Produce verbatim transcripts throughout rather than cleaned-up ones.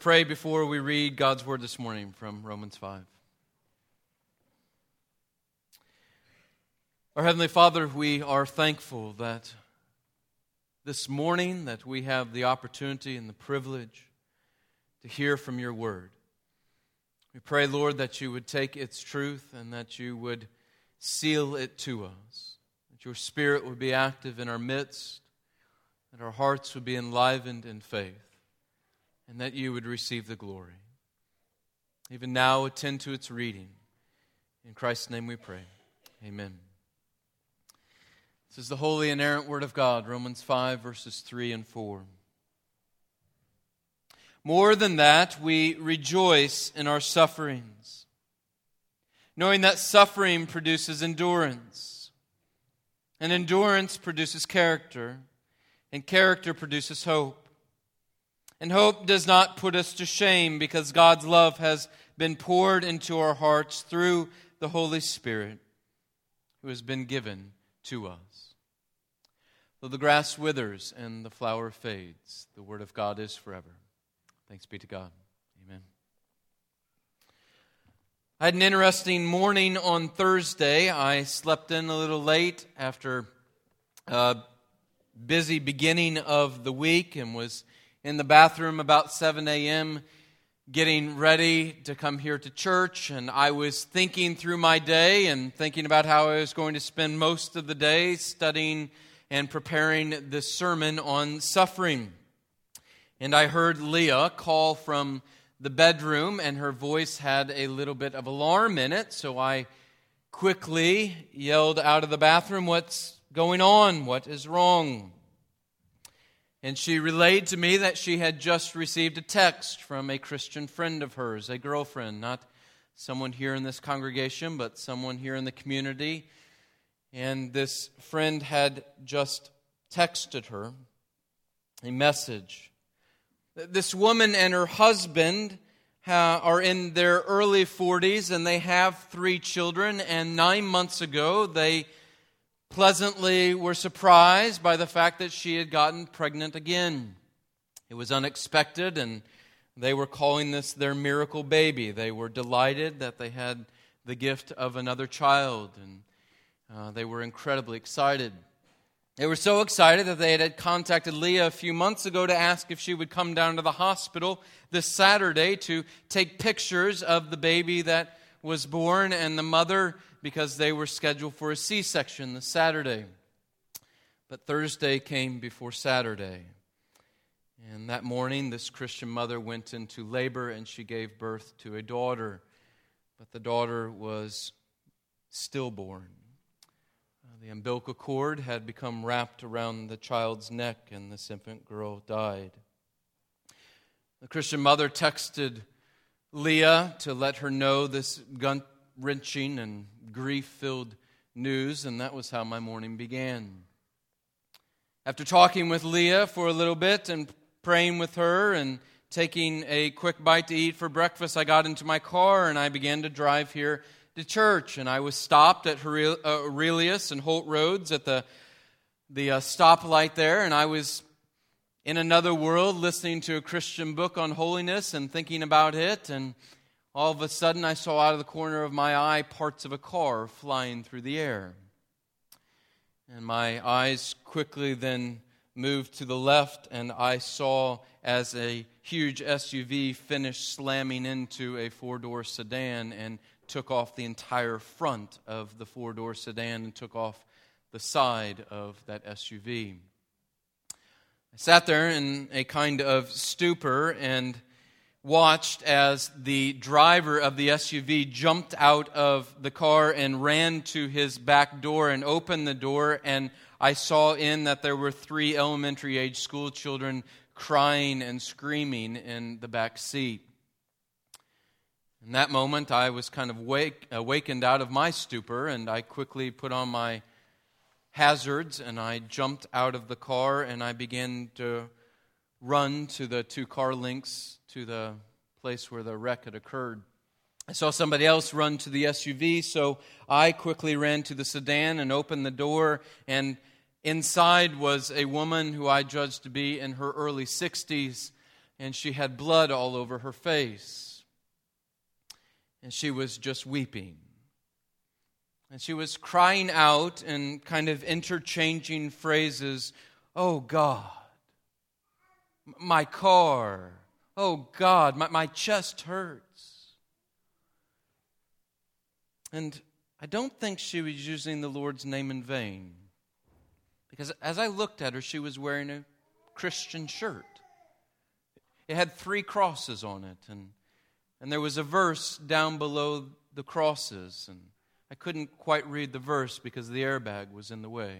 pray before we read God's Word this morning from Romans five. Our Heavenly Father, we are thankful that this morning that we have the opportunity and the privilege to hear from your Word. We pray, Lord, that you would take its truth and that you would seal it to us, that your Spirit would be active in our midst, that our hearts would be enlivened in faith, and that you would receive the glory. Even now, attend to its reading. In Christ's name we pray. Amen. This is the holy, inerrant Word of God, Romans five, verses three and four. More than that, we rejoice in our sufferings, knowing that suffering produces endurance, and endurance produces character, and character produces hope. And hope does not put us to shame, because God's love has been poured into our hearts through the Holy Spirit, who has been given to us. Though the grass withers and the flower fades, the Word of God is forever. Thanks be to God. Amen. I had an interesting morning on Thursday. I slept in a little late after a busy beginning of the week and was in the bathroom about seven a.m. getting ready to come here to church. And I was thinking through my day and thinking about how I was going to spend most of the day studying and preparing this sermon on suffering. And I heard Leah call from the bedroom, and her voice had a little bit of alarm in it, so I quickly yelled out of the bathroom, "What's going on? What is wrong?" And she relayed to me that she had just received a text from a Christian friend of hers, a girlfriend, not someone here in this congregation, but someone here in the community. And this friend had just texted her a message. This woman and her husband ha- are in their early forties, and they have three children. And nine months ago, they pleasantly were surprised by the fact that she had gotten pregnant again. It was unexpected, and they were calling this their miracle baby. They were delighted that they had the gift of another child, and uh, they were incredibly excited. They were so excited that they had contacted Leah a few months ago to ask if she would come down to the hospital this Saturday to take pictures of the baby that was born and the mother, because they were scheduled for a C-section this Saturday. But Thursday came before Saturday. And that morning, this Christian mother went into labor and she gave birth to a daughter. But the daughter was stillborn. The umbilical cord had become wrapped around the child's neck, and this infant girl died. The Christian mother texted Leah to let her know this gut-wrenching and grief-filled news, and that was how my morning began. After talking with Leah for a little bit and praying with her and taking a quick bite to eat for breakfast, I got into my car and I began to drive here to church, and I was stopped at Aurelius and Holt Roads at the the uh, stoplight there, and I was in another world listening to a Christian book on holiness and thinking about it, and all of a sudden I saw out of the corner of my eye parts of a car flying through the air. And my eyes quickly then moved to the left, and I saw as a huge S U V finished slamming into a four-door sedan and took off the entire front of the four-door sedan and took off the side of that S U V. I sat there in a kind of stupor and watched as the driver of the S U V jumped out of the car and ran to his back door and opened the door, and I saw in that there were three elementary-age school children crying and screaming in the back seat. In that moment, I was kind of wake, awakened out of my stupor, and I quickly put on my hazards, and I jumped out of the car, and I began to run to the two car links to the place where the wreck had occurred. I saw somebody else run to the S U V, so I quickly ran to the sedan and opened the door, and inside was a woman who I judged to be in her early sixties, and she had blood all over her face. And she was just weeping. And she was crying out and kind of interchanging phrases, "Oh God, my car. Oh God, my, my chest hurts." And I don't think she was using the Lord's name in vain. Because as I looked at her, she was wearing a Christian shirt. It had three crosses on it, and, and there was a verse down below the crosses, and I couldn't quite read the verse because the airbag was in the way.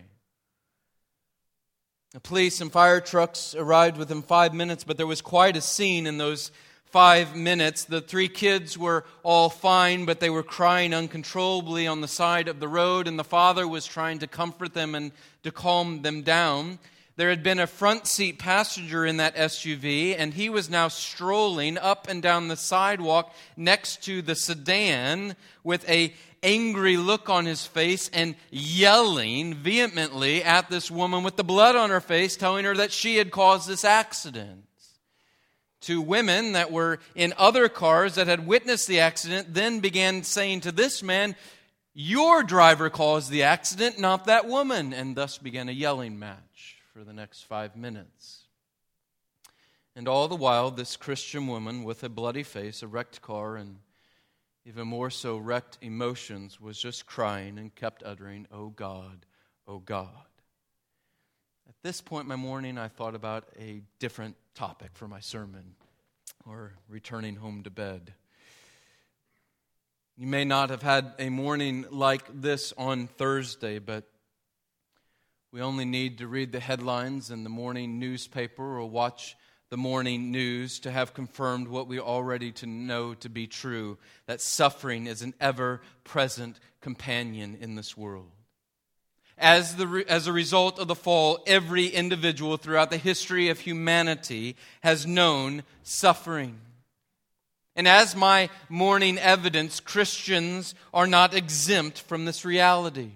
The police and fire trucks arrived within five minutes, but there was quite a scene in those five minutes. The three kids were all fine, but they were crying uncontrollably on the side of the road, and the father was trying to comfort them and to calm them down. There had been a front seat passenger in that S U V, and he was now strolling up and down the sidewalk next to the sedan with a angry look on his face and yelling vehemently at this woman with the blood on her face, telling her that she had caused this accident. Two women that were in other cars that had witnessed the accident then began saying to this man, "Your driver caused the accident, not that woman," and thus began a yelling match for the next five minutes. And all the while, this Christian woman with a bloody face, a wrecked car, and even more so wrecked emotions, was just crying and kept uttering, "Oh God, oh God." At this point in my morning, I thought about a different topic for my sermon, or returning home to bed. You may not have had a morning like this on Thursday, but we only need to read the headlines in the morning newspaper or watch the morning news to have confirmed what we already to know to be true, that suffering is an ever-present companion in this world. As the re- as a result of the fall, every individual throughout the history of humanity has known suffering. And as my morning evidence, Christians are not exempt from this reality.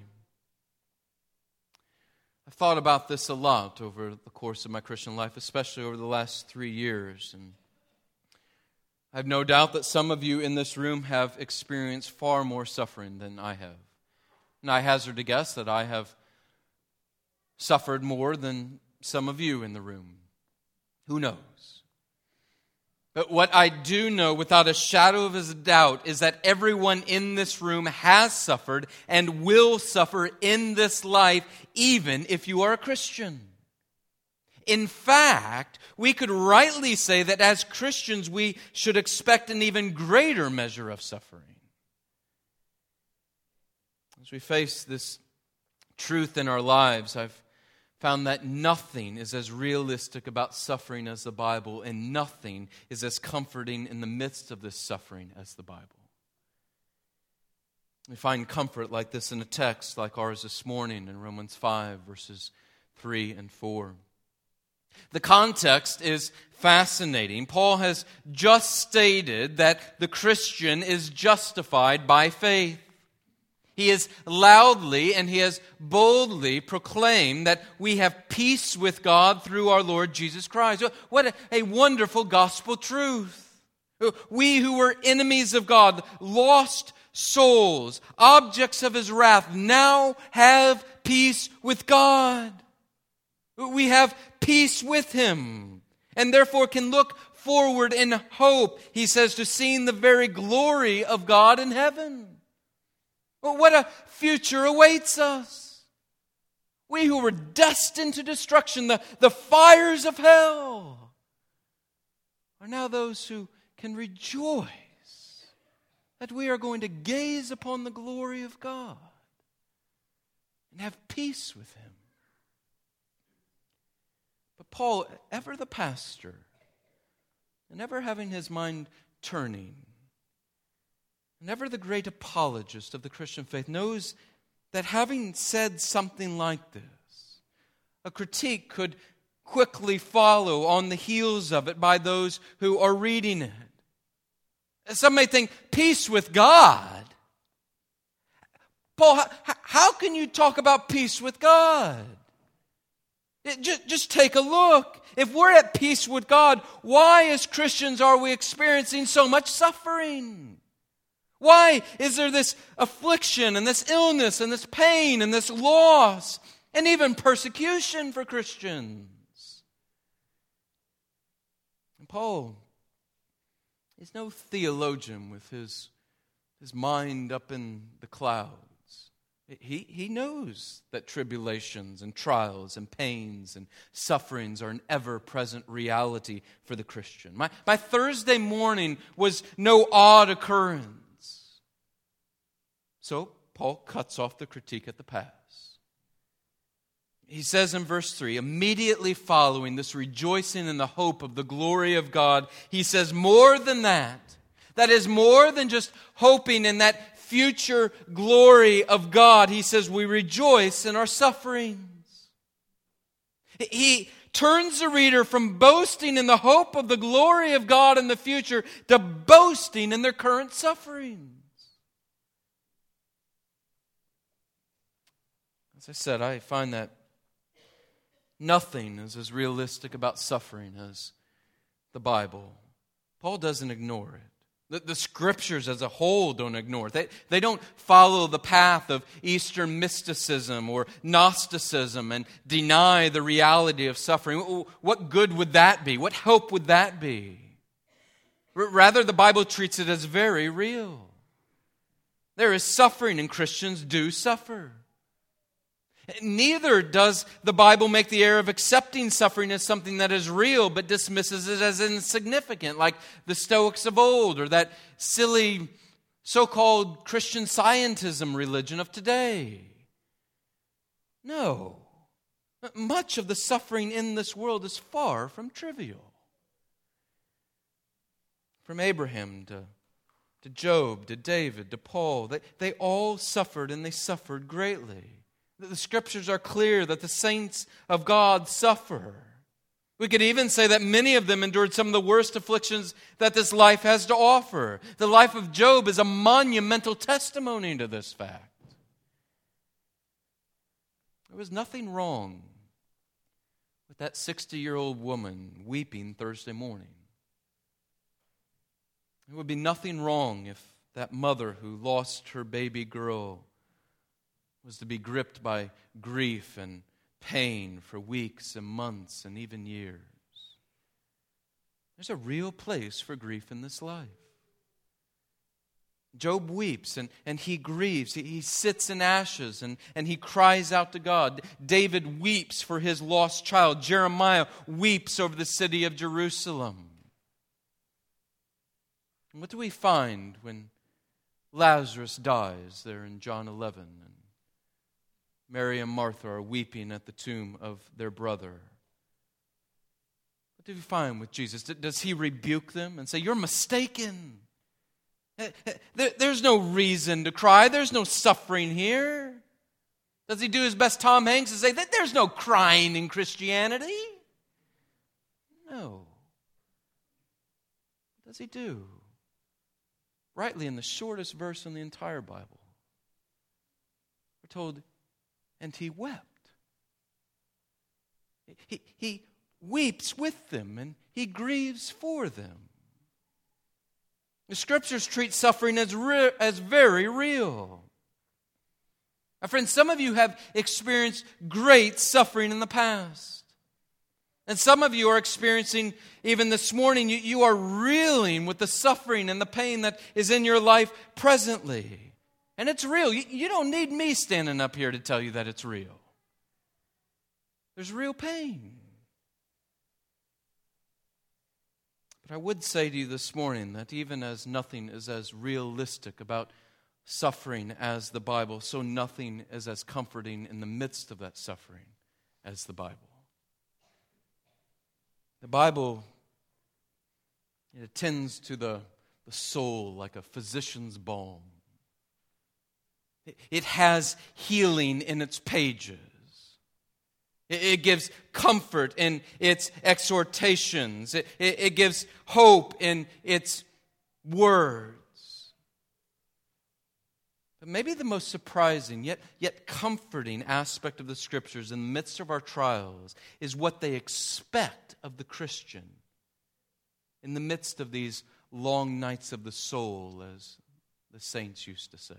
I've thought about this a lot over the course of my Christian life, especially over the last three years. And I have no doubt that some of you in this room have experienced far more suffering than I have. And I hazard a guess that I have suffered more than some of you in the room. Who knows? But what I do know without a shadow of a doubt is that everyone in this room has suffered and will suffer in this life, even if you are a Christian. In fact, we could rightly say that as Christians we should expect an even greater measure of suffering. As we face this truth in our lives, I've found that nothing is as realistic about suffering as the Bible, and nothing is as comforting in the midst of this suffering as the Bible. We find comfort like this in a text like ours this morning in Romans five, verses three and four. The context is fascinating. Paul has just stated that the Christian is justified by faith. He has loudly and he has boldly proclaimed that we have peace with God through our Lord Jesus Christ. What a, a wonderful gospel truth. We who were enemies of God, lost souls, objects of His wrath, now have peace with God. We have peace with Him, and therefore can look forward in hope, he says, to seeing the very glory of God in heaven. Well, what a future awaits us. We who were destined to destruction, the, the fires of hell, are now those who can rejoice that we are going to gaze upon the glory of God and have peace with Him. But Paul, ever the pastor, and ever having his mind turning, and ever the great apologist of the Christian faith, knows that having said something like this, a critique could quickly follow on the heels of it by those who are reading it. Some may think, peace with God? Paul, how, how can you talk about peace with God? It, just, just take a look. if we're at peace with God, why as Christians are we experiencing so much suffering? Why is there this affliction and this illness and this pain and this loss and even persecution for Christians? And Paul is no theologian with his, his mind up in the clouds. He, he knows that tribulations and trials and pains and sufferings are an ever-present reality for the Christian. My, my Thursday morning was no odd occurrence. So Paul cuts off the critique at the pass. He says in verse three, immediately following this rejoicing in the hope of the glory of God, he says, more than that, that is more than just hoping in that future glory of God. He says, we rejoice in our sufferings. He turns the reader from boasting in the hope of the glory of God in the future to boasting in their current sufferings. As I said, I find that nothing is as realistic about suffering as the Bible. Paul doesn't ignore it. The, the Scriptures as a whole don't ignore it. They, they don't follow the path of Eastern mysticism or Gnosticism and deny the reality of suffering. What good would that be? What hope would that be? Rather, the Bible treats it as very real. There is suffering, and Christians do suffer. Neither does the Bible make the error of accepting suffering as something that is real, but dismisses it as insignificant, like the Stoics of old, or that silly so-called Christian scientism religion of today. No. Much of the suffering in this world is far from trivial. From Abraham to, to Job, to David, to Paul, they, they all suffered, and they suffered greatly. The Scriptures are clear that the saints of God suffer. We could even say that many of them endured some of the worst afflictions that this life has to offer. The life of Job is a monumental testimony to this fact. There was nothing wrong with that sixty-year-old woman weeping Thursday morning. There would be nothing wrong if that mother who lost her baby girl was to be gripped by grief and pain for weeks and months and even years. There's a real place for grief in this life. Job weeps and, and he grieves. He, he sits in ashes and, and he cries out to God. David weeps for his lost child. Jeremiah weeps over the city of Jerusalem. And what do we find when Lazarus dies there in John eleven? And Mary and Martha are weeping at the tomb of their brother. What do we find with Jesus? Does he rebuke them and say, you're mistaken? There's no reason to cry. There's no suffering here. Does he do his best Tom Hanks and say, there's no crying in Christianity? No. What does he do? Rightly, in the shortest verse in the entire Bible, we're told, and he wept. He, he weeps with them and he grieves for them. The Scriptures treat suffering as, re- as very real. My friends, some of you have experienced great suffering in the past. And some of you are experiencing, even this morning, you, you are reeling with the suffering and the pain that is in your life presently. And it's real. You, you don't need me standing up here to tell you that it's real. There's real pain. But I would say to you this morning that even as nothing is as realistic about suffering as the Bible, so nothing is as comforting in the midst of that suffering as the Bible. The Bible, it attends to the, the soul like a physician's balm. It has healing in its pages. It gives comfort in its exhortations. It, it, it gives hope in its words. But maybe the most surprising, yet, yet comforting aspect of the Scriptures in the midst of our trials is what they expect of the Christian in the midst of these long nights of the soul, as the saints used to say.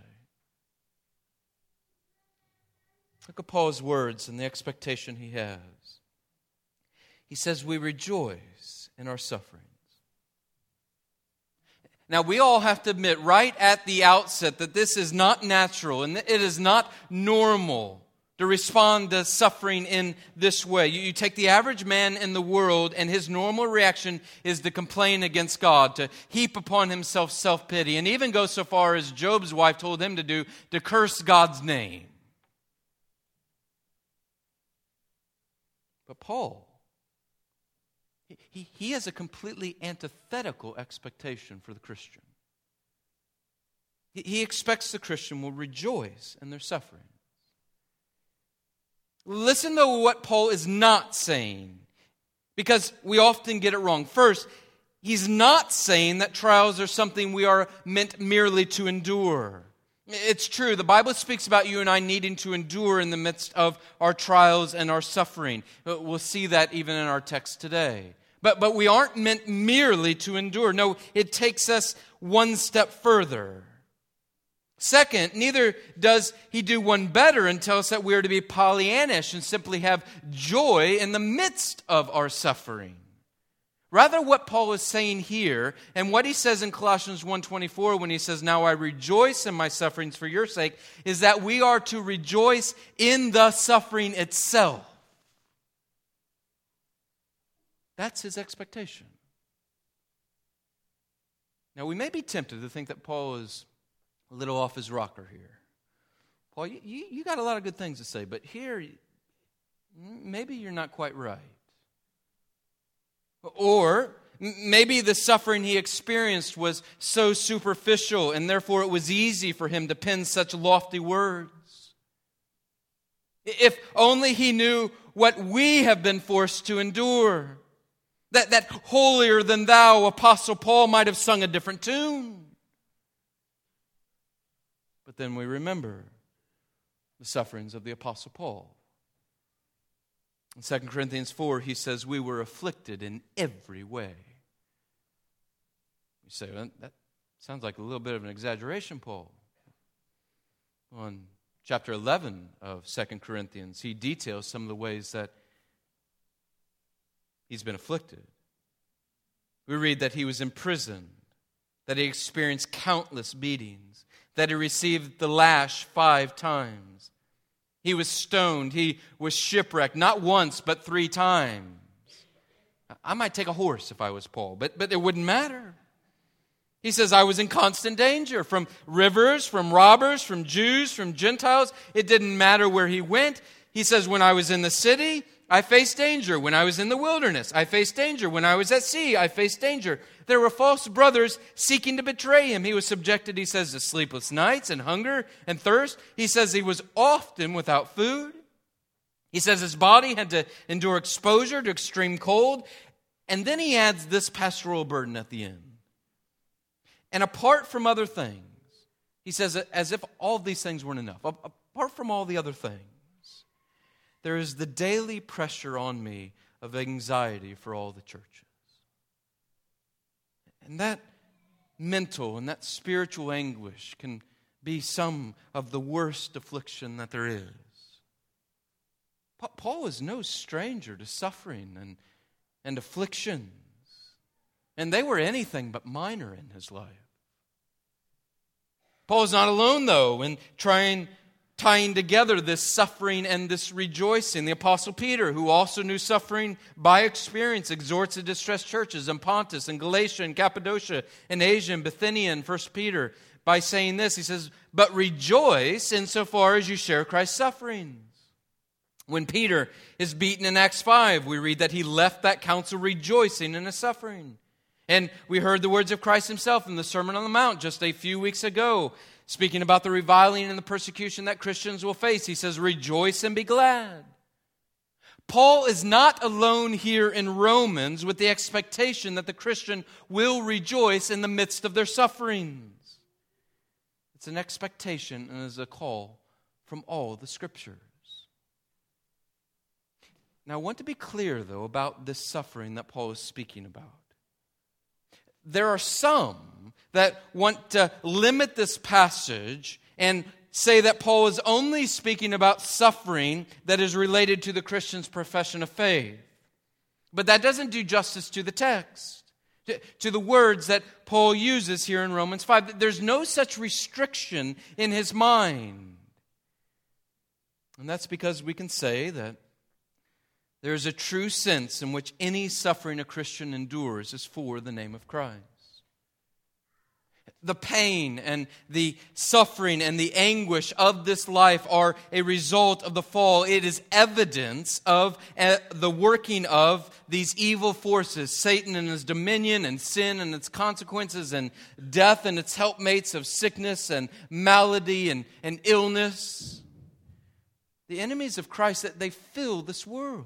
Look at Paul's words and the expectation he has. He says, we rejoice in our sufferings. Now, we all have to admit right at the outset that this is not natural and it is not normal to respond to suffering in this way. You, you take the average man in the world, and his normal reaction is to complain against God, to heap upon himself self-pity, and even go so far as Job's wife told him to do, to curse God's name. But Paul, he, he has a completely antithetical expectation for the Christian. He, he expects the Christian will rejoice in their suffering. Listen to what Paul is not saying, because we often get it wrong. First, he's not saying that trials are something we are meant merely to endure. It's true, the Bible speaks about you and I needing to endure in the midst of our trials and our suffering. We'll see that even in our text today. But, but we aren't meant merely to endure. No, it takes us one step further. Second, neither does he do one better and tell us that we are to be Pollyannish and simply have joy in the midst of our suffering. Rather, what Paul is saying here, and what he says in Colossians one twenty-four when he says, now I rejoice in my sufferings for your sake, is that we are to rejoice in the suffering itself. That's his expectation. Now, we may be tempted to think that Paul is a little off his rocker here. Paul, you, you, you got a lot of good things to say, but here, maybe you're not quite right. Or maybe the suffering he experienced was so superficial, and therefore it was easy for him to pen such lofty words. If only he knew what we have been forced to endure, that, that holier than thou Apostle Paul might have sung a different tune. But then we remember the sufferings of the Apostle Paul. In Second Corinthians four, he says, we were afflicted in every way. You say, well, that sounds like a little bit of an exaggeration, Paul. Well, in chapter eleven of Second Corinthians, he details some of the ways that he's been afflicted. We read that he was imprisoned, that he experienced countless beatings, that he received the lash five times. He was stoned. He was shipwrecked, not once, but three times. I might take a horse if I was Paul, but, but it wouldn't matter. He says, I was in constant danger from rivers, from robbers, from Jews, from Gentiles. It didn't matter where he went. He says, when I was in the city, I faced danger. When I was in the wilderness, I faced danger. When I was at sea, I faced danger. There were false brothers seeking to betray him. He was subjected, he says, to sleepless nights and hunger and thirst. He says he was often without food. He says his body had to endure exposure to extreme cold. And then he adds this pastoral burden at the end. And apart from other things, he says, as if all these things weren't enough, apart from all the other things, there is the daily pressure on me of anxiety for all the churches. And that mental and that spiritual anguish can be some of the worst affliction that there is. Paul is no stranger to suffering and, and afflictions. And they were anything but minor in his life. Paul is not alone, though, in trying tying together this suffering and this rejoicing. The Apostle Peter, who also knew suffering by experience, exhorts the distressed churches in Pontus and Galatia and Cappadocia and Asia and Bithynia in First Peter by saying this. He says, but rejoice insofar as you share Christ's sufferings. When Peter is beaten in Acts five, we read that he left that council rejoicing in his suffering. And we heard the words of Christ himself in the Sermon on the Mount just a few weeks ago, speaking about the reviling and the persecution that Christians will face. He says, rejoice and be glad. Paul is not alone here in Romans with the expectation that the Christian will rejoice in the midst of their sufferings. It's an expectation and is a call from all the Scriptures. Now, I want to be clear, though, about this suffering that Paul is speaking about. There are some that want to limit this passage and say that Paul is only speaking about suffering that is related to the Christian's profession of faith. But that doesn't do justice to the text, to, to the words that Paul uses here in Romans five. There's no such restriction in his mind. And that's because we can say that there is a true sense in which any suffering a Christian endures is for the name of Christ. The pain and the suffering and the anguish of this life are a result of the fall. It is evidence of uh, the working of these evil forces, Satan and his dominion, and sin and its consequences, and death and its helpmates of sickness and malady and, and illness. The enemies of Christ, that they fill this world.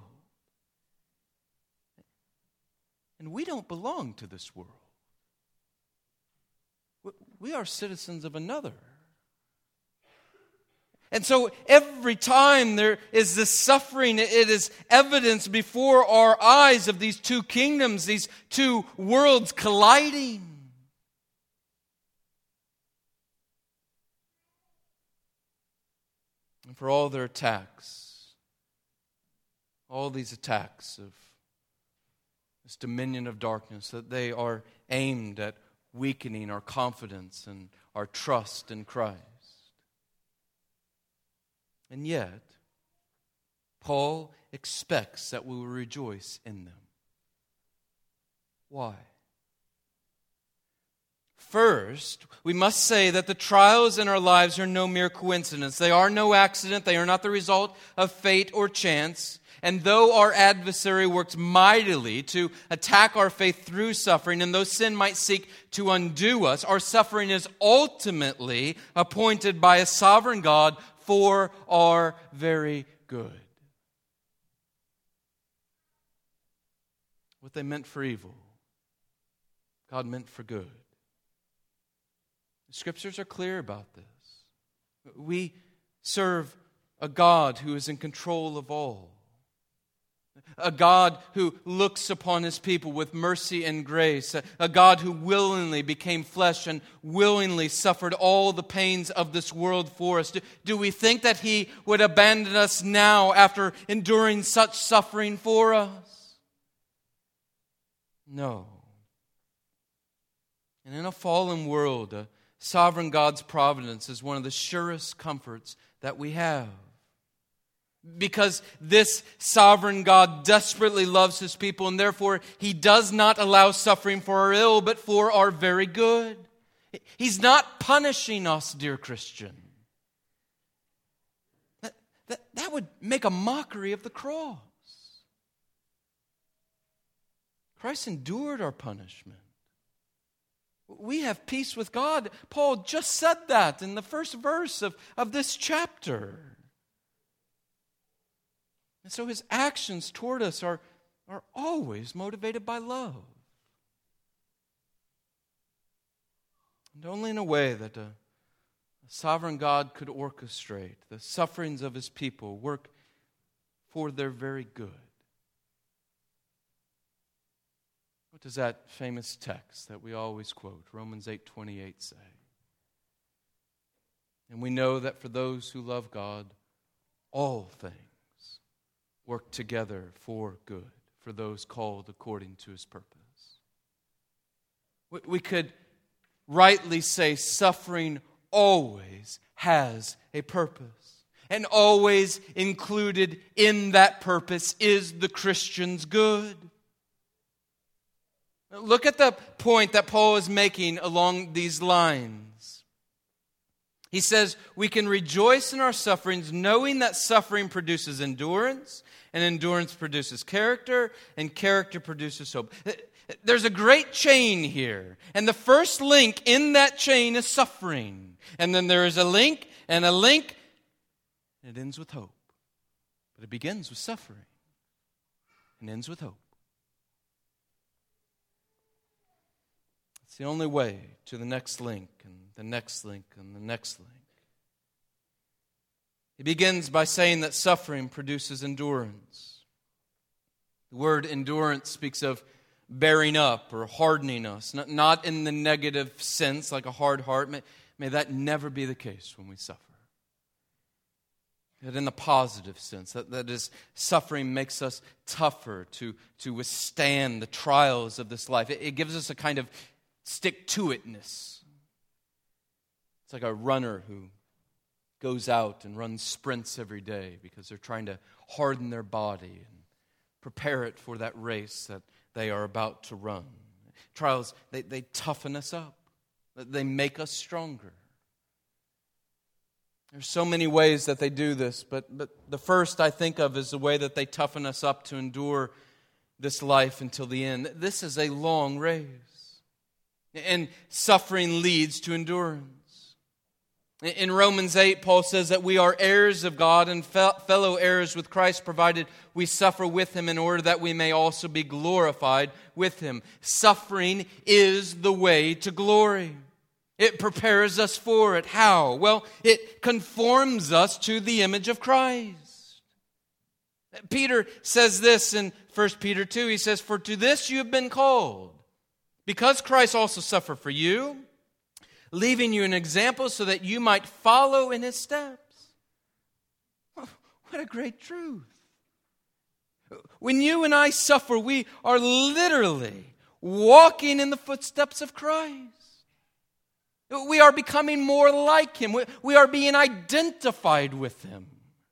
And we don't belong to this world. We are citizens of another. And so every time there is this suffering, it is evidence before our eyes of these two kingdoms, these two worlds colliding. And for all their attacks, all these attacks of this dominion of darkness, that they are aimed at weakening our confidence and our trust in Christ. And yet, Paul expects that we will rejoice in them. Why? First, we must say that the trials in our lives are no mere coincidence. They are no accident. They are not the result of fate or chance. And though our adversary works mightily to attack our faith through suffering, and though sin might seek to undo us, our suffering is ultimately appointed by a sovereign God for our very good. What they meant for evil, God meant for good. The Scriptures are clear about this. We serve a God who is in control of all. A God who looks upon His people with mercy and grace. A, a God who willingly became flesh and willingly suffered all the pains of this world for us. Do, do we think that He would abandon us now after enduring such suffering for us? No. And in a fallen world, a sovereign God's providence is one of the surest comforts that we have. Because this sovereign God desperately loves His people, and therefore He does not allow suffering for our ill, but for our very good. He's not punishing us, dear Christian. That, that, that would make a mockery of the cross. Christ endured our punishment. We have peace with God. Paul just said that in the first verse of, of this chapter. And so His actions toward us are, are always motivated by love. And only in a way that a, a sovereign God could orchestrate the sufferings of His people work for their very good. What does that famous text that we always quote, Romans eight twenty-eight, say? And we know that for those who love God, all things work together for good, for those called according to His purpose. We could rightly say suffering always has a purpose. And always included in that purpose is the Christian's good. Look at the point that Paul is making along these lines. He says, we can rejoice in our sufferings, knowing that suffering produces endurance, and endurance produces character, and character produces hope. There's a great chain here. And the first link in that chain is suffering. And then there is a link, and a link, and it ends with hope. But it begins with suffering, and ends with hope. It's the only way to the next link, and the next link, and the next link. He begins by saying that suffering produces endurance. The word endurance speaks of bearing up or hardening us, not, not in the negative sense like a hard heart. May, may that never be the case when we suffer. But in the positive sense, that, that is, suffering makes us tougher to, to withstand the trials of this life. It, it gives us a kind of stick-to-itness. It's like a runner who goes out and runs sprints every day because they're trying to harden their body and prepare it for that race that they are about to run. Trials, they, they toughen us up. They make us stronger. There's so many ways that they do this, but, but the first I think of is the way that they toughen us up to endure this life until the end. This is a long race. And suffering leads to endurance. In Romans eight, Paul says that we are heirs of God and fellow heirs with Christ, provided we suffer with Him in order that we may also be glorified with Him. Suffering is the way to glory. It prepares us for it. How? Well, it conforms us to the image of Christ. Peter says this in First Peter two. He says, "For to this you have been called, because Christ also suffered for you, leaving you an example so that you might follow in His steps." What a great truth. When you and I suffer, we are literally walking in the footsteps of Christ. We are becoming more like Him. We are being identified with Him.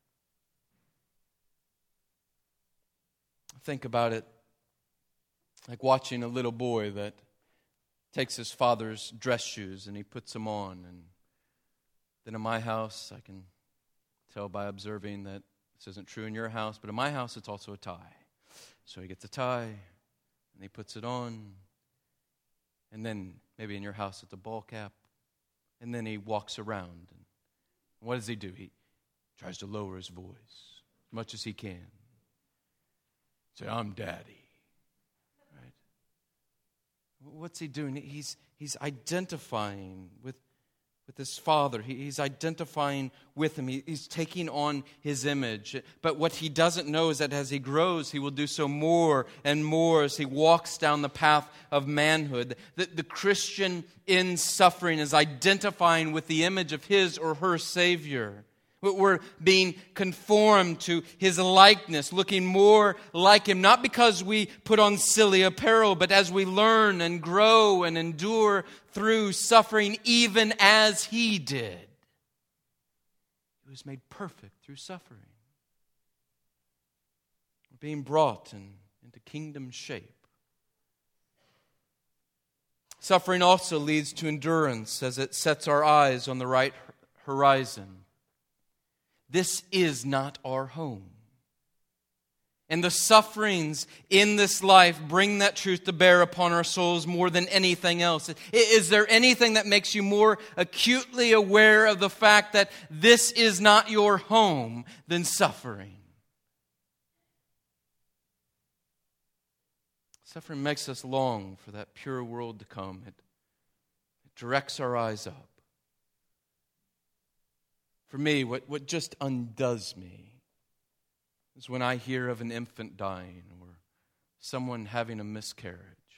Think about it like watching a little boy that takes his father's dress shoes and he puts them on. And then in my house, I can tell by observing that this isn't true in your house, but in my house it's also a tie. So he gets a tie and he puts it on. And then maybe in your house it's a ball cap. And then he walks around. And what does he do? He tries to lower his voice as much as he can. Say, "I'm Daddy." Right? What's he doing? He's he's identifying with, with his father. He, he's identifying with him. He, he's taking on his image. But what he doesn't know is that as he grows, he will do so more and more as he walks down the path of manhood. The, the Christian in suffering is identifying with the image of his or her Savior. We're being conformed to His likeness, looking more like Him, not because we put on silly apparel, but as we learn and grow and endure through suffering, even as He did. He was made perfect through suffering. We're being brought in, into kingdom shape. Suffering also leads to endurance as it sets our eyes on the right horizon. This is not our home. And the sufferings in this life bring that truth to bear upon our souls more than anything else. Is there anything that makes you more acutely aware of the fact that this is not your home than suffering? Suffering makes us long for that pure world to come. It, it directs our eyes up. For me, what, what just undoes me is when I hear of an infant dying or someone having a miscarriage.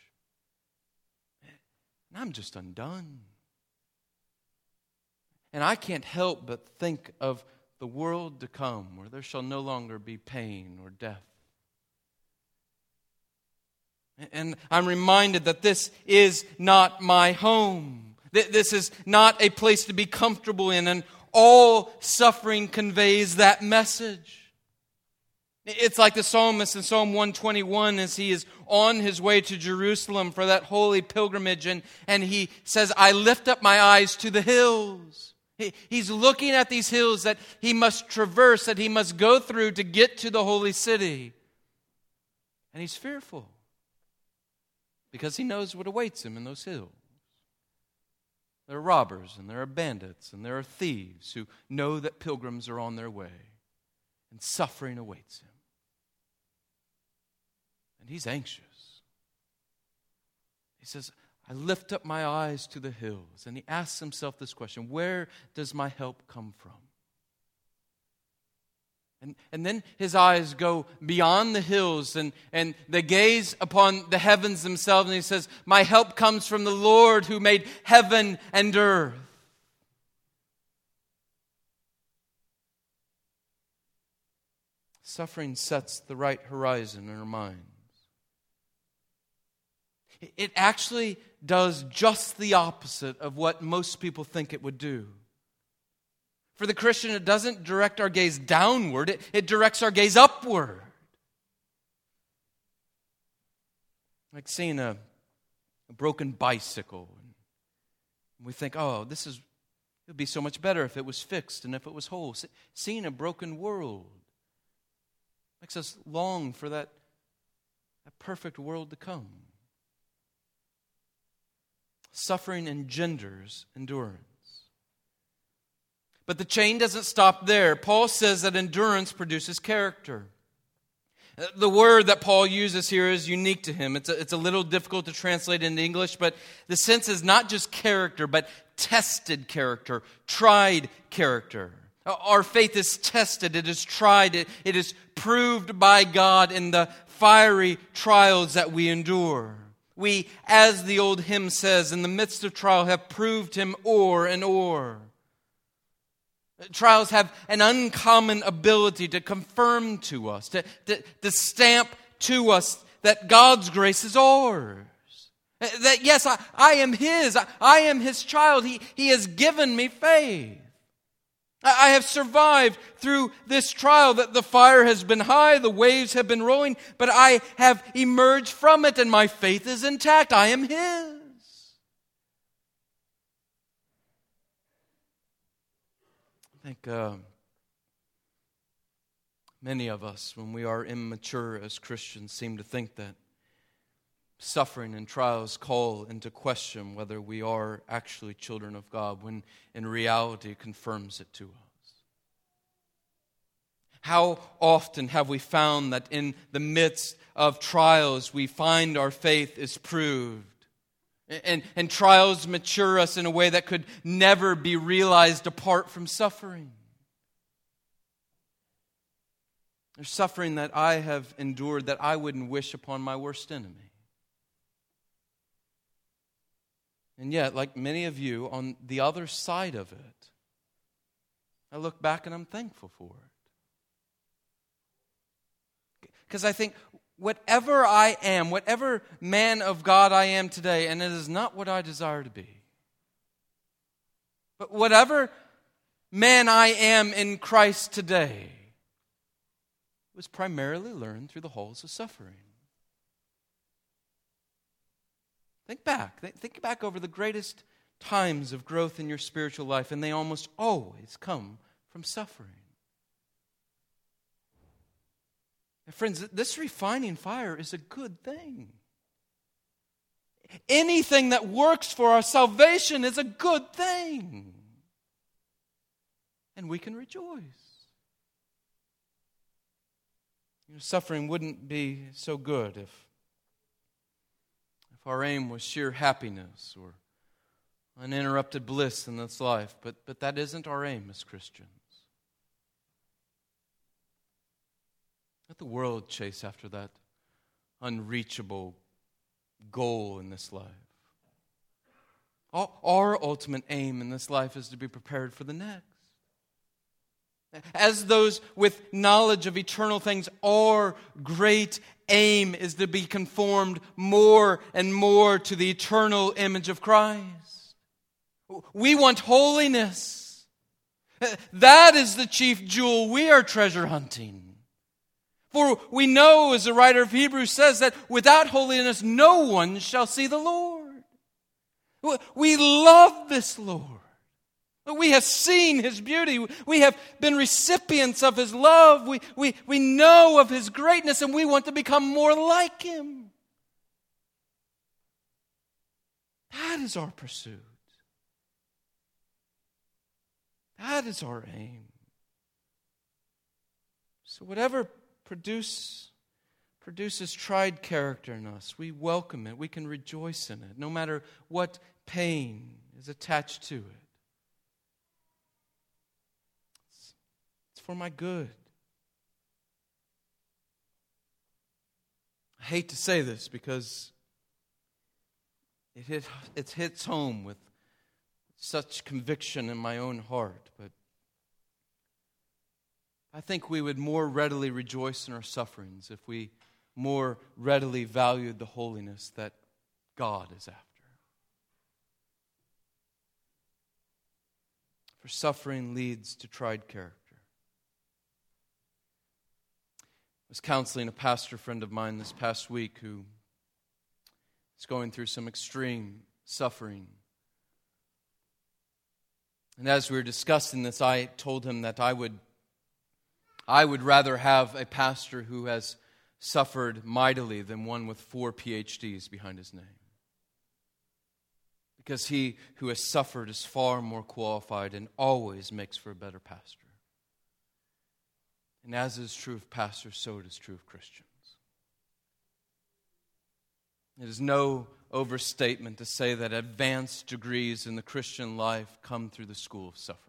And I'm just undone. And I can't help but think of the world to come where there shall no longer be pain or death. And I'm reminded that this is not my home. This is not a place to be comfortable in, and all suffering conveys that message. It's like the psalmist in Psalm one twenty-one as he is on his way to Jerusalem for that holy pilgrimage. And, and he says, "I lift up my eyes to the hills." He, he's looking at these hills that he must traverse, that he must go through to get to the holy city. And he's fearful because he knows what awaits him in those hills. There are robbers, and there are bandits, and there are thieves who know that pilgrims are on their way, and suffering awaits him. And he's anxious. He says, I lift up my eyes to the hills. And he asks himself this question, where does my help come from? And, and then his eyes go beyond the hills and, and they gaze upon the heavens themselves. And he says, my help comes from the Lord who made heaven and earth. Suffering sets the right horizon in our minds. It actually does just the opposite of what most people think it would do. For the Christian, it doesn't direct our gaze downward, it, it directs our gaze upward. Like seeing a, a broken bicycle. And we think, oh, this is, it would be so much better if it was fixed and if it was whole. Seeing a broken world makes us long for that, that perfect world to come. Suffering engenders endurance. But the chain doesn't stop there. Paul says that endurance produces character. The word that Paul uses here is unique to him. It's a, it's a little difficult to translate into English, but the sense is not just character, but tested character, tried character. Our faith is tested, it is tried, it, it is proved by God in the fiery trials that we endure. We, as the old hymn says, in the midst of trial have proved him o'er and o'er. Trials have an uncommon ability to confirm to us, to, to, to stamp to us that God's grace is ours. That yes, I, I am His, I, I am His child, He, he has given me faith. I have survived through this trial, that the fire has been high, the waves have been rolling, but I have emerged from it and my faith is intact. I am His. I think uh, many of us, when we are immature as Christians, seem to think that suffering and trials call into question whether we are actually children of God, when in reality it confirms it to us. How often have we found that in the midst of trials we find our faith is proved, and, and trials mature us in a way that could never be realized apart from suffering? There's suffering that I have endured that I wouldn't wish upon my worst enemy. And yet, like many of you, on the other side of it, I look back and I'm thankful for it. Because I think whatever I am, whatever man of God I am today, and it is not what I desire to be, but whatever man I am in Christ today was primarily learned through the halls of suffering. Think back. Think back over the greatest times of growth in your spiritual life, and they almost always come from suffering. And friends, this refining fire is a good thing. Anything that works for our salvation is a good thing. And we can rejoice. You know, suffering wouldn't be so good if If our aim was sheer happiness or uninterrupted bliss in this life, but, but that isn't our aim as Christians. Let the world chase after that unreachable goal in this life. Our, our ultimate aim in this life is to be prepared for the next. As those with knowledge of eternal things, our great aim is to be conformed more and more to the eternal image of Christ. We want holiness. That is the chief jewel we are treasure hunting. For we know, as the writer of Hebrews says, that without holiness no one shall see the Lord. We love this Lord. We have seen His beauty. We have been recipients of His love. We, we, we know of His greatness, and we want to become more like Him. That is our pursuit. That is our aim. So whatever produce, produces tried character in us. We welcome it. We can rejoice in it, no matter what pain is attached to it. It's, it's for my good. I hate to say this because it hit, it hits home with such conviction in my own heart, but I think we would more readily rejoice in our sufferings if we more readily valued the holiness that God is after. For suffering leads to tried character. I was counseling a pastor friend of mine this past week who is going through some extreme suffering. And as we were discussing this, I told him that I would I would rather have a pastor who has suffered mightily than one with four P H Ds behind his name. Because he who has suffered is far more qualified and always makes for a better pastor. And as is true of pastors, so it is true of Christians. It is no overstatement to say that advanced degrees in the Christian life come through the school of suffering.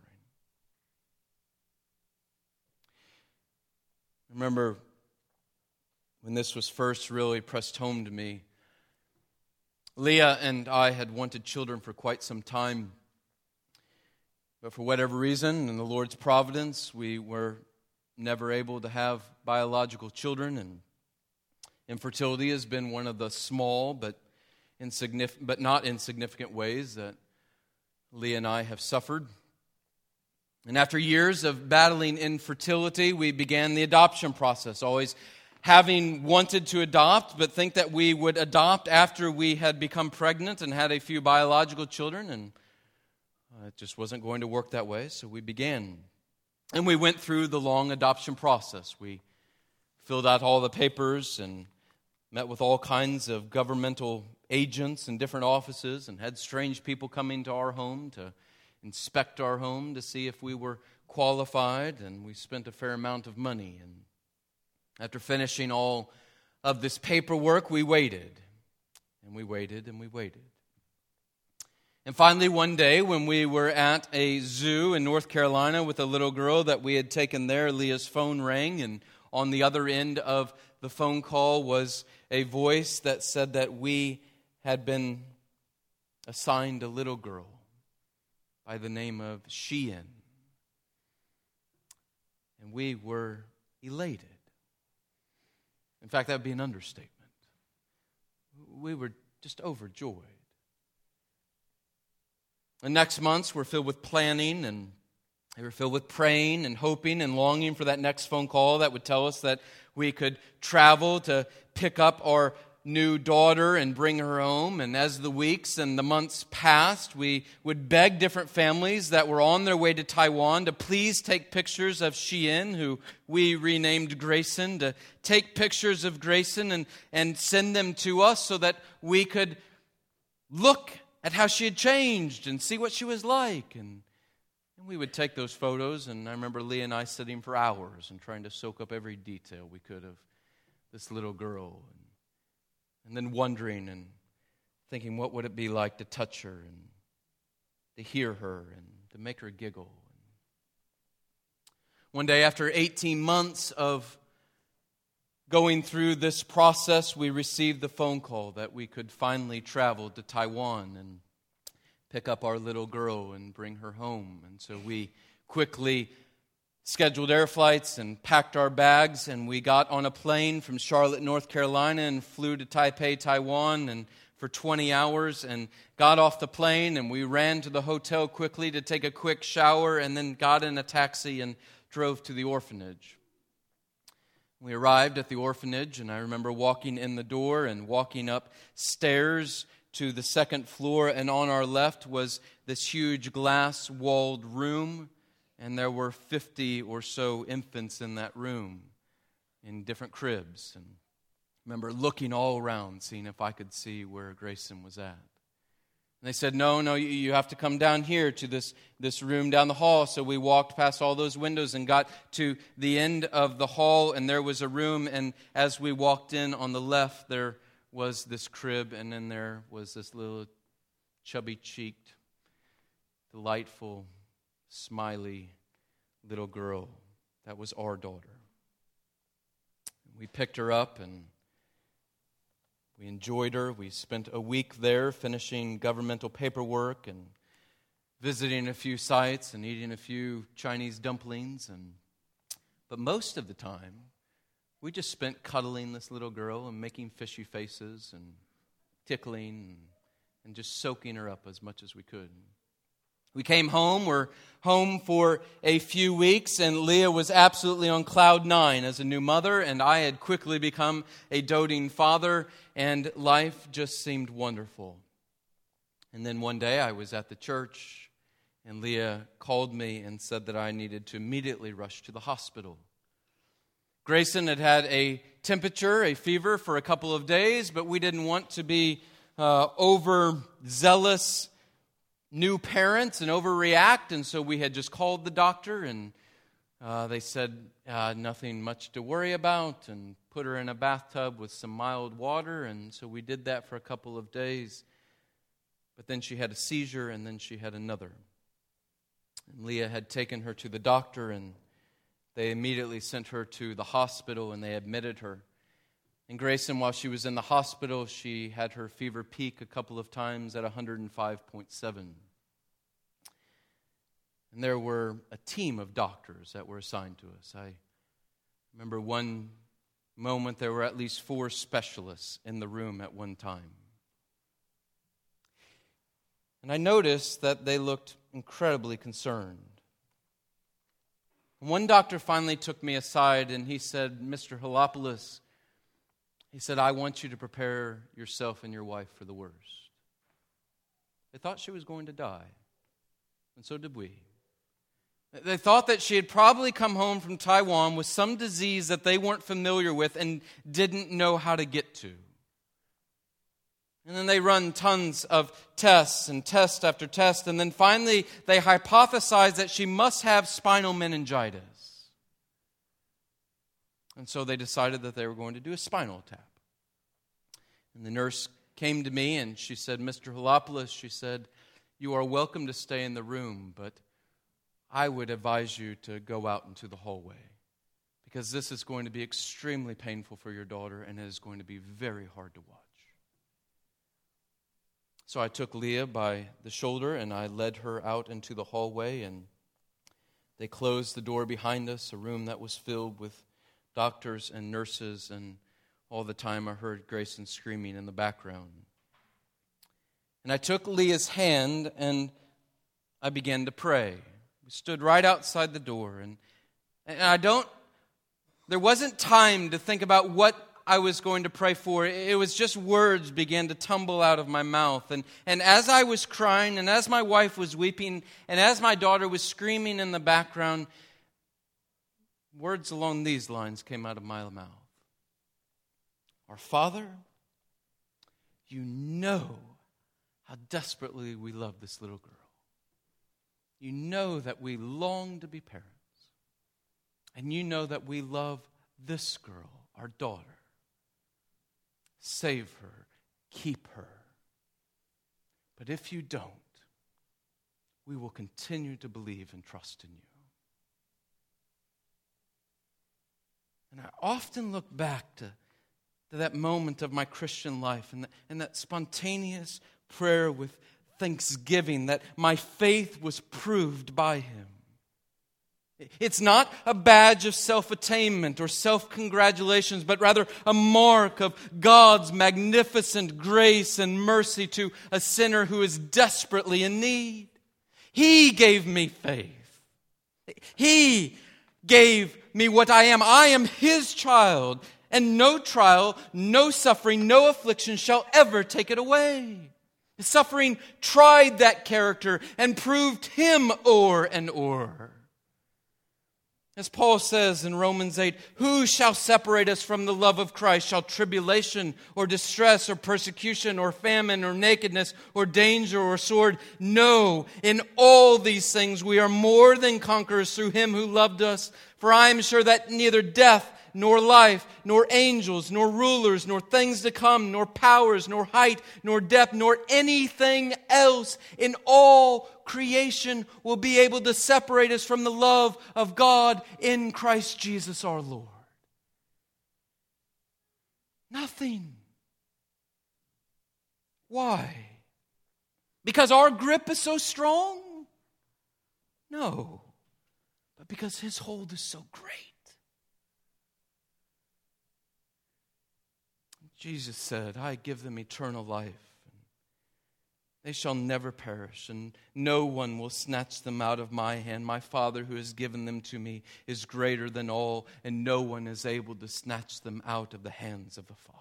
I remember when this was first really pressed home to me, Leah and I had wanted children for quite some time. But for whatever reason, in the Lord's providence, we were never able to have biological children. And infertility has been one of the small but insignificant, but not insignificant ways that Leah and I have suffered. And after years of battling infertility, we began the adoption process, always having wanted to adopt, but think that we would adopt after we had become pregnant and had a few biological children, and it just wasn't going to work that way, so we began. And we went through the long adoption process. We filled out all the papers and met with all kinds of governmental agents in different offices and had strange people coming to our home to inspect our home to see if we were qualified, and we spent a fair amount of money. And after finishing all of this paperwork, we waited, and we waited, and we waited. And finally, one day, when we were at a zoo in North Carolina with a little girl that we had taken there, Leah's phone rang, and on the other end of the phone call was a voice that said that we had been assigned a little girl by the name of Sheehan. And we were elated. In fact, that would be an understatement. We were just overjoyed. The next months were filled with planning, and they were filled with praying and hoping and longing for that next phone call that would tell us that we could travel to pick up our new daughter and bring her home. And as the weeks and the months passed, we would beg different families that were on their way to Taiwan to please take pictures of Sheehan, who we renamed Grayson, to take pictures of Grayson and, and send them to us so that we could look at how she had changed and see what she was like. And, and we would take those photos, and I remember Leah and I sitting for hours and trying to soak up every detail we could of this little girl. And, And then wondering and thinking, what would it be like to touch her and to hear her and to make her giggle. One day, after eighteen months of going through this process, we received the phone call that we could finally travel to Taiwan and pick up our little girl and bring her home. And so we quickly scheduled air flights and packed our bags, and we got on a plane from Charlotte, North Carolina, and flew to Taipei, Taiwan, and for twenty hours, and got off the plane, and we ran to the hotel quickly to take a quick shower, and then got in a taxi and drove to the orphanage. We arrived at the orphanage, and I remember walking in the door and walking up stairs to the second floor, and on our left was this huge glass-walled room. And there were fifty or so infants in that room in different cribs. And I remember looking all around, seeing if I could see where Grayson was at. And they said, no, no, you, you have to come down here to this, this room down the hall. So we walked past all those windows and got to the end of the hall, and there was a room. And as we walked in on the left, there was this crib, and then there was this little chubby-cheeked, delightful, smiley little girl. That was our daughter. We picked her up and we enjoyed her. We spent a week there finishing governmental paperwork and visiting a few sites and eating a few Chinese dumplings. And but most of the time, we just spent cuddling this little girl and making fishy faces and tickling and, and just soaking her up as much as we could. We came home. We're home for a few weeks, and Leah was absolutely on cloud nine as a new mother, and I had quickly become a doting father, and life just seemed wonderful. And then one day I was at the church, and Leah called me and said that I needed to immediately rush to the hospital. Grayson had had a temperature, a fever for a couple of days, but we didn't want to be uh, overzealous new parents and overreact, and so we had just called the doctor, and uh, they said uh, nothing much to worry about, and put her in a bathtub with some mild water, and so we did that for a couple of days. But then she had a seizure, and then she had another. And Leah had taken her to the doctor, and they immediately sent her to the hospital, and they admitted her. And Grayson, while she was in the hospital, she had her fever peak a couple of times at one hundred five point seven. And there were a team of doctors that were assigned to us. I remember one moment there were at least four specialists in the room at one time. And I noticed that they looked incredibly concerned. One doctor finally took me aside and he said, Mister Halopoulos, he said, I want you to prepare yourself and your wife for the worst. They thought she was going to die, and so did we. They thought that she had probably come home from Taiwan with some disease that they weren't familiar with and didn't know how to get to. And then they run tons of tests and test after test, and then finally they hypothesized that she must have spinal meningitis. And so they decided that they were going to do a spinal tap. And the nurse came to me and she said, Mister Halopoulos, she said, you are welcome to stay in the room, but I would advise you to go out into the hallway because this is going to be extremely painful for your daughter and it is going to be very hard to watch. So I took Leah by the shoulder and I led her out into the hallway, and they closed the door behind us, a room that was filled with doctors and nurses, and all the time I heard Grayson screaming in the background. And I took Leah's hand and I began to pray. We stood right outside the door, and, and I don't, there wasn't time to think about what I was going to pray for. It was just words began to tumble out of my mouth. And, and as I was crying, and as my wife was weeping, and as my daughter was screaming in the background, words along these lines came out of my mouth. Our Father, you know how desperately we love this little girl. You know that we long to be parents. And you know that we love this girl, our daughter. Save her, keep her. But if you don't, we will continue to believe and trust in you. And I often look back to, to that moment of my Christian life and, the, and that spontaneous prayer with thanksgiving that my faith was proved by Him. It's not a badge of self-attainment or self-congratulations, but rather a mark of God's magnificent grace and mercy to a sinner who is desperately in need. He gave me faith. He gave me what I am. I am His child, and no trial, no suffering, no affliction shall ever take it away. His suffering tried that character and proved Him o'er and o'er. As Paul says in Romans eight, who shall separate us from the love of Christ? Shall tribulation or distress or persecution or famine or nakedness or danger or sword? No, in all these things we are more than conquerors through Him who loved us. For I am sure that neither death, nor life, nor angels, nor rulers, nor things to come, nor powers, nor height, nor depth, nor anything else in all creation will be able to separate us from the love of God in Christ Jesus our Lord. Nothing. Why? Because our grip is so strong? No. But because His hold is so great. Jesus said, I give them eternal life. They shall never perish, and no one will snatch them out of my hand. My Father who has given them to me is greater than all, and no one is able to snatch them out of the hands of the Father.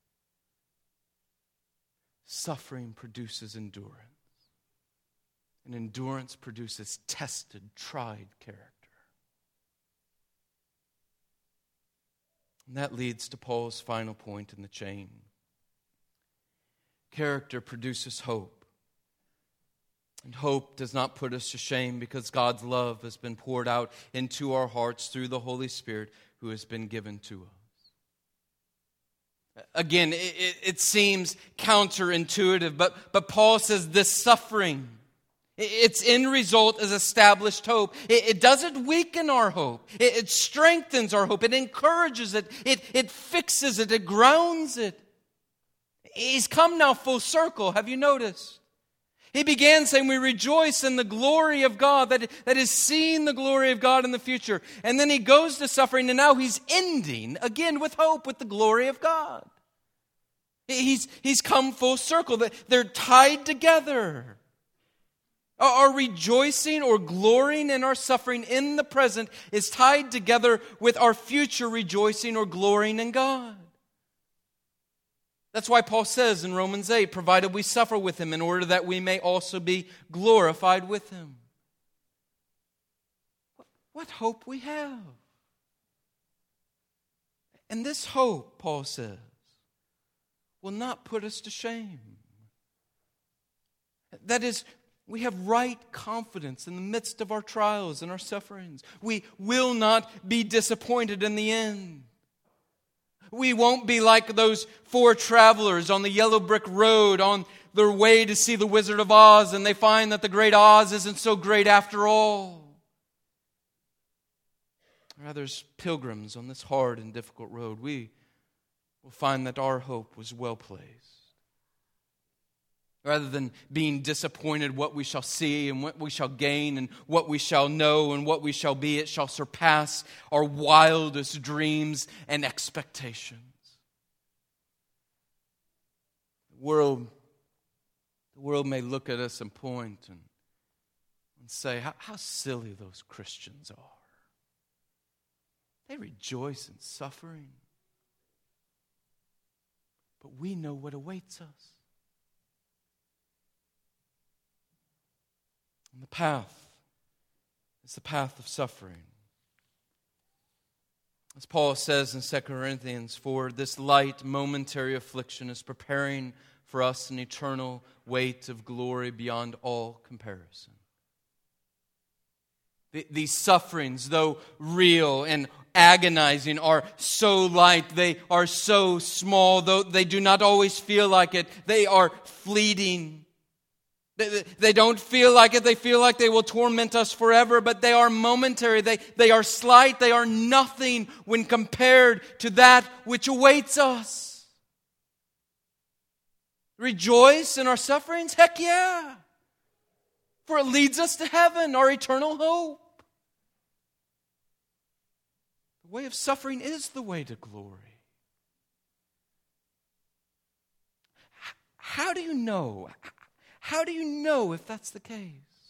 Suffering produces endurance, and endurance produces tested, tried character. And that leads to Paul's final point in the chain. Character produces hope. And hope does not put us to shame because God's love has been poured out into our hearts through the Holy Spirit who has been given to us. Again, it, it, it seems counterintuitive, but, but Paul says this suffering, its end result is established hope. It, it doesn't weaken our hope. It, it strengthens our hope. It encourages it. It, it fixes it. It grounds it. He's come now full circle. Have you noticed? He began saying we rejoice in the glory of God, that, that is seeing the glory of God in the future. And then he goes to suffering, and now he's ending again with hope, with the glory of God. He's, he's come full circle. They're tied together. Our rejoicing or glorying in our suffering in the present is tied together with our future rejoicing or glorying in God. That's why Paul says in Romans eight, provided we suffer with Him in order that we may also be glorified with Him. What hope we have. And this hope, Paul says, will not put us to shame. That is, we have right confidence in the midst of our trials and our sufferings. We will not be disappointed in the end. We won't be like those four travelers on the yellow brick road on their way to see the Wizard of Oz, and they find that the great Oz isn't so great after all. Rather, as pilgrims on this hard and difficult road, we will find that our hope was well placed. Rather than being disappointed what we shall see and what we shall gain and what we shall know and what we shall be, it shall surpass our wildest dreams and expectations. The world, the world may look at us and point and, and say, how, how silly those Christians are. They rejoice in suffering. But we know what awaits us. And the path is the path of suffering. As Paul says in Second Corinthians four, this light momentary affliction is preparing for us an eternal weight of glory beyond all comparison. These sufferings, though real and agonizing, are so light, they are so small, though they do not always feel like it, they are fleeting. They don't feel like it. They feel like they will torment us forever, but they are momentary. They, they are slight. They are nothing when compared to that which awaits us. Rejoice in our sufferings? Heck yeah. For it leads us to heaven, our eternal hope. The way of suffering is the way to glory. How do you know? How do you know if that's the case?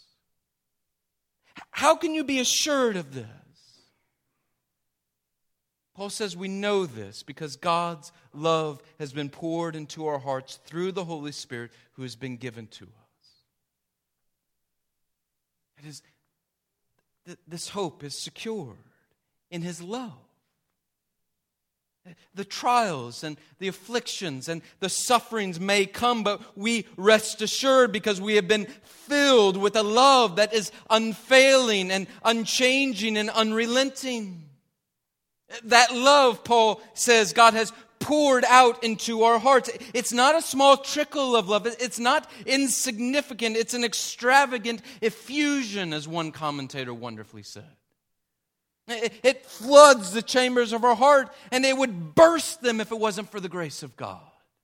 How can you be assured of this? Paul says we know this because God's love has been poured into our hearts through the Holy Spirit who has been given to us. It is, this hope is secured. in His love. The trials and the afflictions and the sufferings may come, but we rest assured because we have been filled with a love that is unfailing and unchanging and unrelenting. That love, Paul says, God has poured out into our hearts. It's not a small trickle of love. It's not insignificant. It's an extravagant effusion, as one commentator wonderfully said. It floods the chambers of our heart, and it would burst them if it wasn't for the grace of God.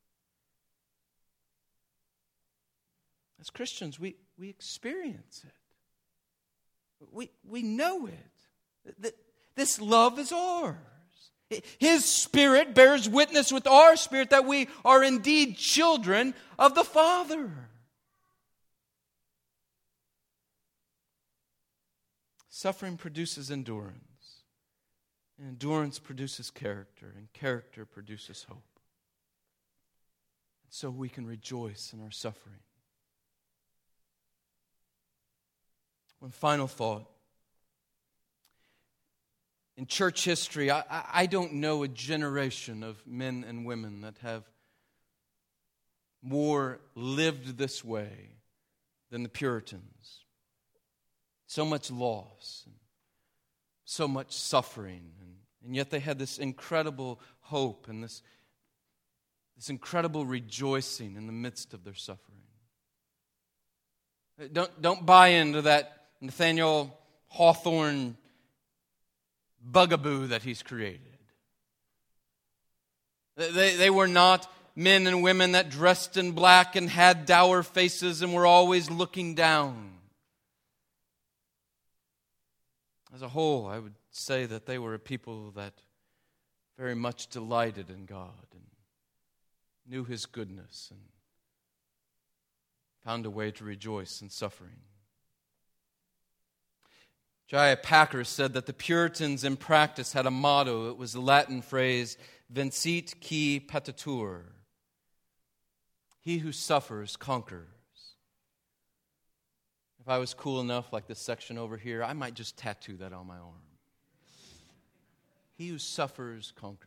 As Christians, we, we experience it. We, we know it. This love is ours. His Spirit bears witness with our spirit that we are indeed children of the Father. Suffering produces endurance. And endurance produces character, and character produces hope. And so we can rejoice in our suffering. One final thought. In church history, I, I don't know a generation of men and women that have more lived this way than the Puritans. So much loss, and so much suffering, and, and yet they had this incredible hope and this, this incredible rejoicing in the midst of their suffering. Don't, don't buy into that Nathaniel Hawthorne bugaboo that he's created. They, they were not men and women that dressed in black and had dour faces and were always looking down. As a whole, I would say that they were a people that very much delighted in God and knew His goodness and found a way to rejoice in suffering. J I Packer said that the Puritans in practice had a motto. It was the Latin phrase, vincit qui patitur. He who suffers conquers. If I was cool enough, like this section over here, I might just tattoo that on my arm. He who suffers conquers.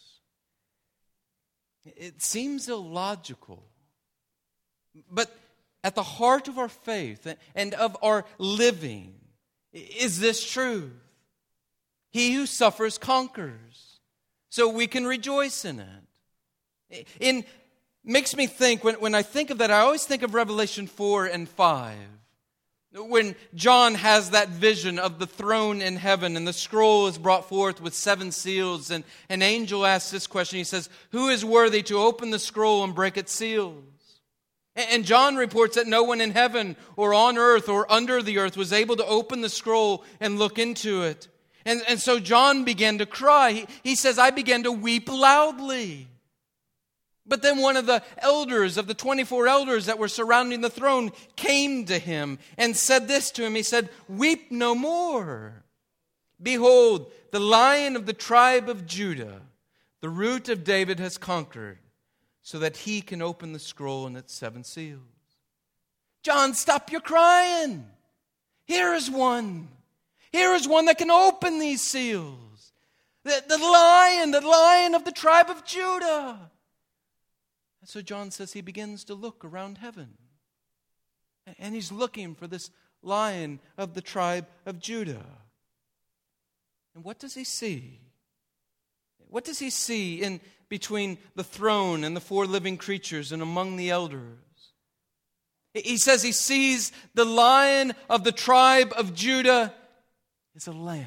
It seems illogical, but at the heart of our faith and of our living is this truth. He who suffers conquers. So we can rejoice in it. It makes me think, when, when I think of that, I always think of Revelation four and five. When John has that vision of the throne in heaven and the scroll is brought forth with seven seals, and an angel asks this question. He says, "Who is worthy to open the scroll and break its seals?" And John reports that no one in heaven or on earth or under the earth was able to open the scroll and look into it. And, and so John began to cry. He, he says, "I began to weep loudly." But then one of the elders of the twenty-four elders that were surrounding the throne came to him and said this to him. He said, "Weep no more. Behold, the Lion of the tribe of Judah, the Root of David, has conquered, so that He can open the scroll and its seven seals." John, stop your crying. Here is one. Here is one that can open these seals. The, the Lion, the Lion of the tribe of Judah. And so John says he begins to look around heaven. And he's looking for this Lion of the tribe of Judah. And what does he see? What does he see in between the throne and the four living creatures and among the elders? He says he sees the Lion of the tribe of Judah is a lamb.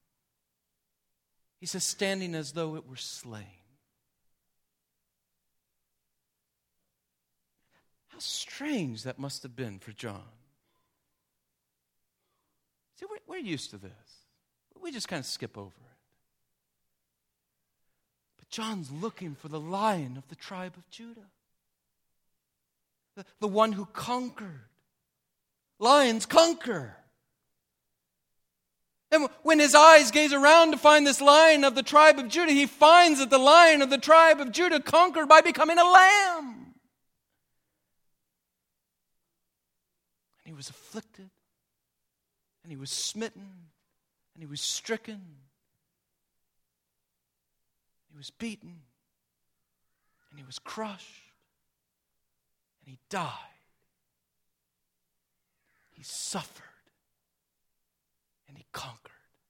He says, standing as though it were slain. How strange that must have been for John. See, we're, we're used to this. We just kind of skip over it. But John's looking for the Lion of the tribe of Judah. The, the one who conquered. Lions conquer. And when his eyes gaze around to find this Lion of the tribe of Judah, he finds that the Lion of the tribe of Judah conquered by becoming a lamb. And he was afflicted, and he was smitten, and he was stricken, He was beaten, and he was crushed, and he died. He suffered, and he conquered.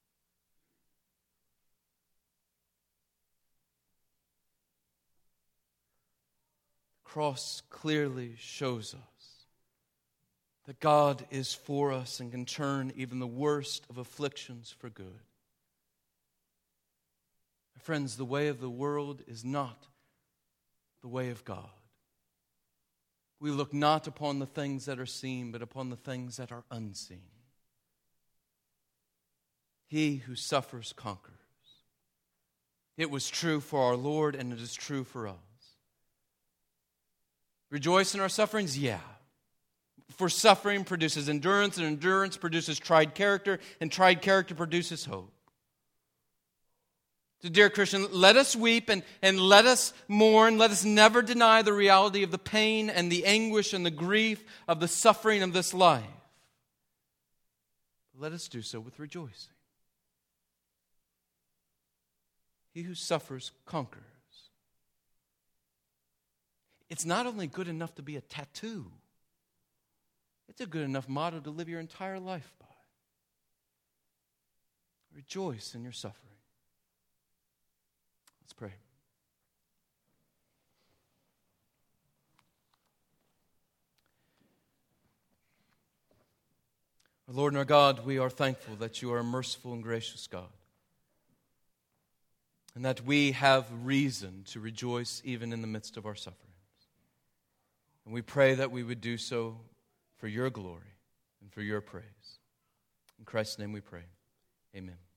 The cross clearly shows us that God is for us and can turn even the worst of afflictions for good. My friends, the way of the world is not the way of God. We look not upon the things that are seen, but upon the things that are unseen. He who suffers conquers. It was true for our Lord, and it is true for us. Rejoice in our sufferings? Yeah. For suffering produces endurance, and endurance produces tried character, and tried character produces hope. So, dear Christian, let us weep and, and let us mourn. Let us never deny the reality of the pain and the anguish and the grief of the suffering of this life. Let us do so with rejoicing. He who suffers conquers. It's not only good enough to be a tattoo. It's a good enough motto to live your entire life by. Rejoice in your suffering. Let's pray. Our Lord and our God, we are thankful that you are a merciful and gracious God, and that we have reason to rejoice even in the midst of our sufferings. And we pray that we would do so for your glory and for your praise. In Christ's name we pray. Amen.